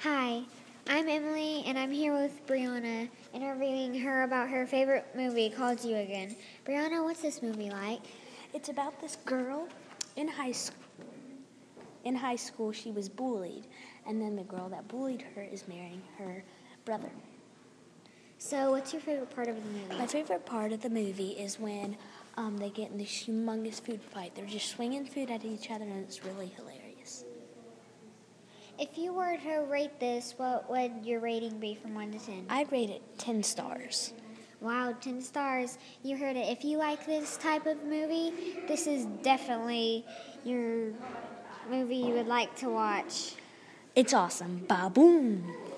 Hi, I'm Emily, and I'm here with Brianna, interviewing her about her favorite movie called You Again. Brianna, what's this movie like? It's about this girl in high school. In high school, she was bullied, and then the girl that bullied her is marrying her brother. So, what's your favorite part of the movie? My favorite part of the movie is when they get in this humongous food fight. They're just swinging food at each other, and it's really hilarious. If you were to rate this, what would your rating be from 1 to 10? I'd rate it 10 stars. Wow, 10 stars. You heard it. If you like this type of movie, this is definitely your movie you would like to watch. It's awesome. Ba-boom!